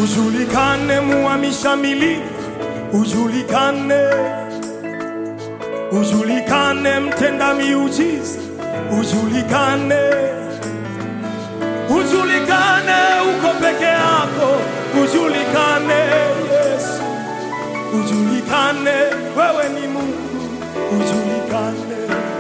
ujulikane muhamisha milima, ujulikane, ujulikane mtenda miujiza, ujulikane, ujulikane uko peke yako, ujulikane Yesu, ujulikane wewe ni Mungu, ujulikane,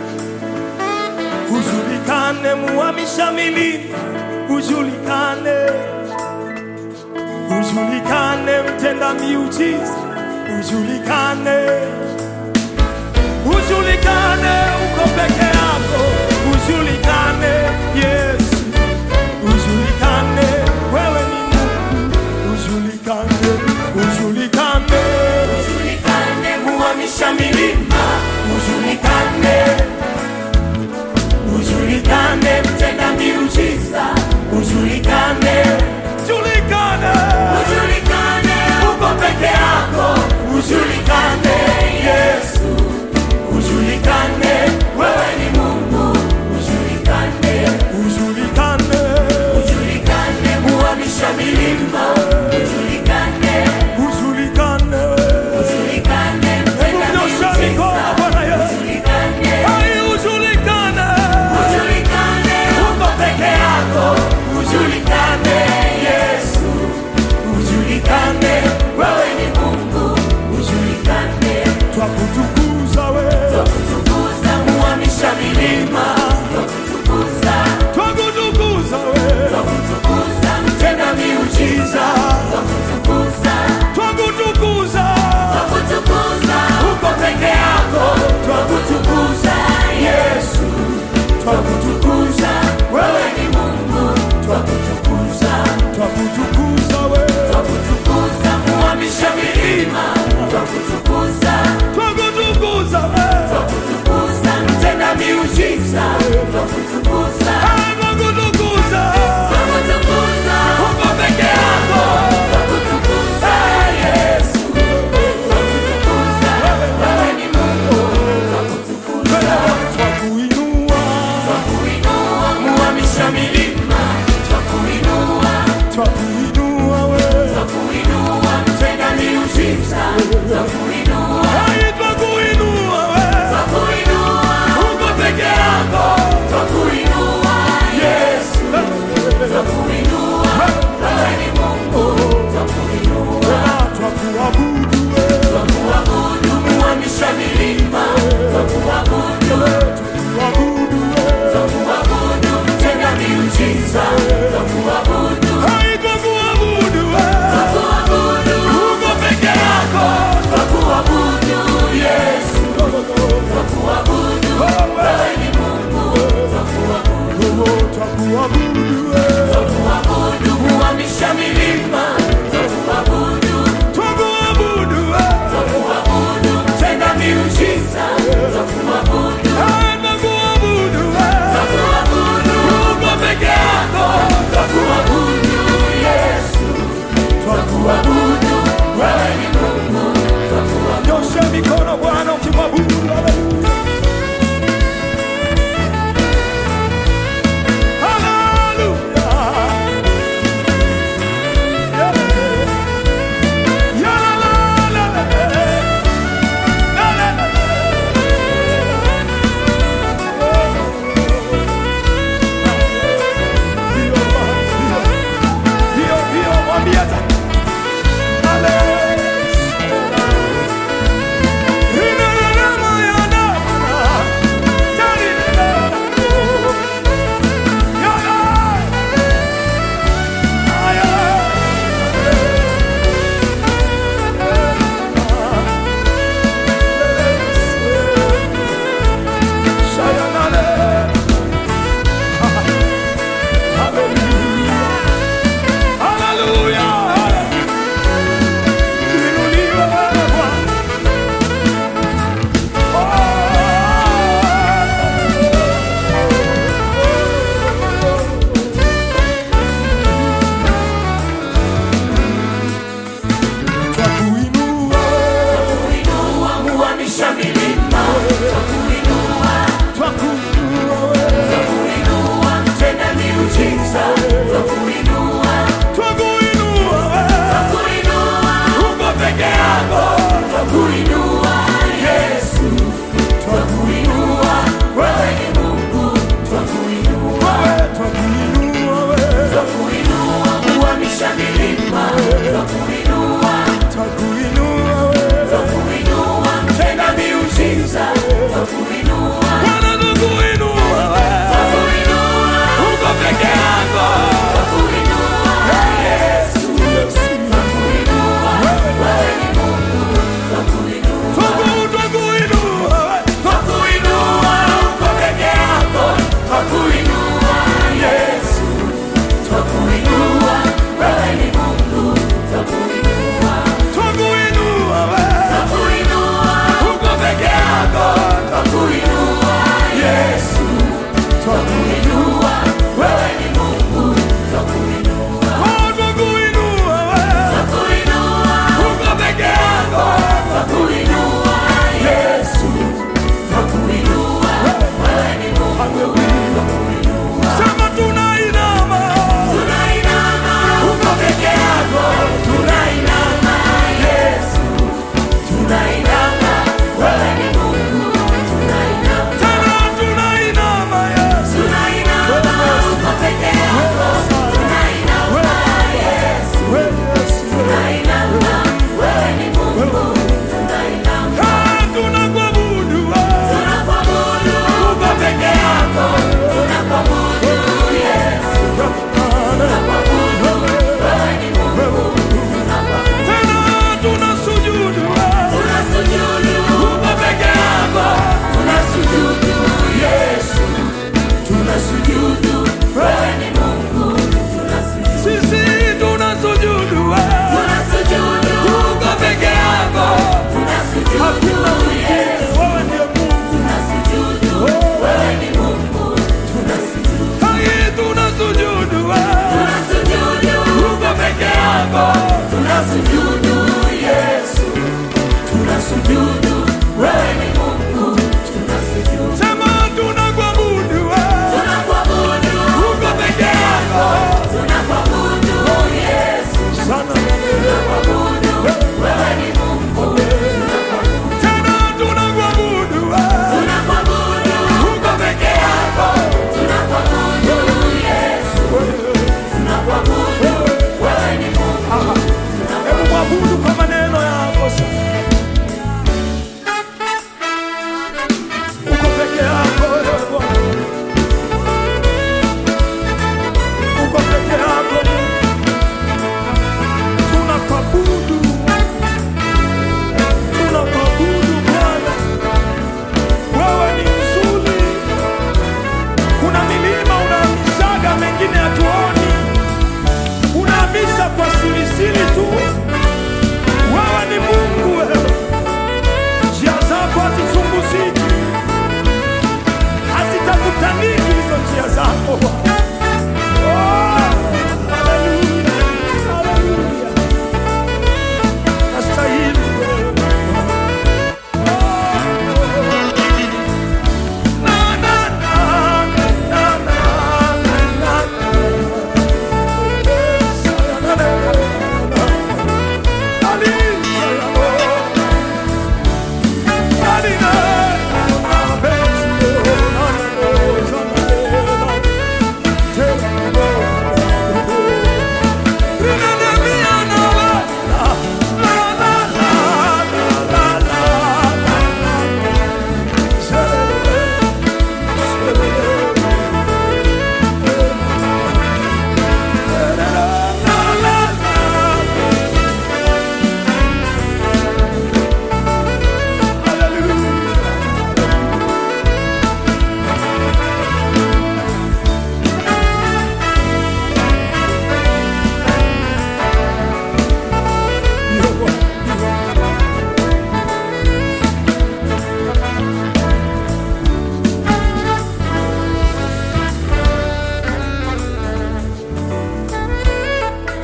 ujulikane muhamisha milima, ujulikane, ujulikane mtenda miujiza, ujulikane, ujulikane uko peke yako, ujulikane Yesu, ujulikane wewe ni Mungu, ujulikane, ujulikane, ujulikane muhamisha milima, ujulikane, ujulikane mtenda miujiza, ujulikane, ujulikane, ujulikane uko peke yako, ujulikane Yesu, ujulikane wewe ni Mungu, ujulikane, ujulikane, ujulikane muhamisha milima, ujulikane, ujulikane, ujulikane mtenda miujiza, ujulikane, ujulikane, ujulikane uko peke yako, ujulikane Yesu, ujulikane wewe ni Mungu, ujulikane, twakutukuza wewe, twakutukuza muhamisha milima, twakutukuza, twakutukuza wewe, twakutukuza mtenda miujiza.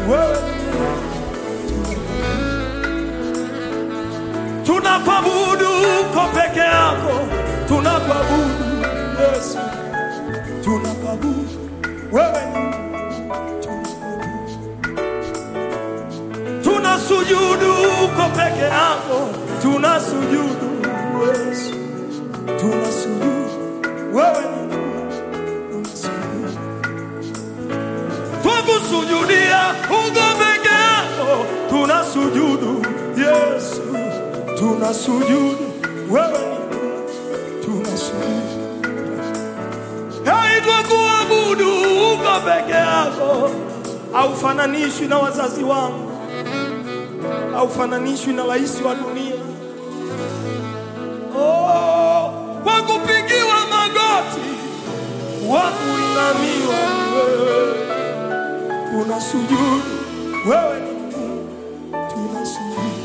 wewe. Tunakuabudu uko peke yako, tunakuabudu Yesu, tunakuabudu wewe ni tunasujudu uko peke yako, tunasujudu Yesu, tunasujudu wewe ni tunakusujudia uko peke yako, tunasujudu Yesu, tunasujudu wewe ni tunasujudu. Tunakuabudu uko peke yako, haufananishwi na wazazi wangu, haufananishwi na rais wa dunia. Kwa kupigiwa magoti, wa kuinamiwa wewe, tunasujudu wewe ni tunasujudu.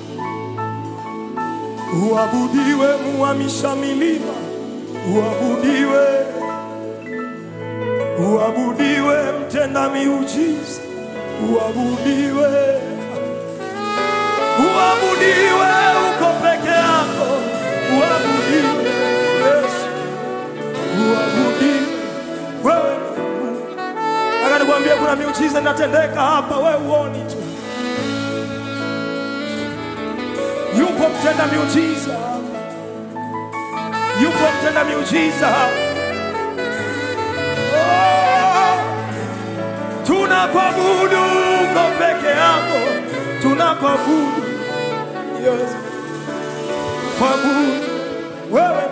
Uabudiwe muhamisha milima, uabudiwe, uabudiwe mtenda miujiza, uabudiwe, uabudiwe uko peke yako, uabudiwe Yesu, uabudiwe wewe. Nataka nikwambie kuna miujiza inatendeka hapa, wewe uoni tu. Yupo mtenda miujiza hapa, yupo mtenda miujiza hapa. Tunakuabudu uko peke yako, tunakuabudu Yesu, kuabudu wewe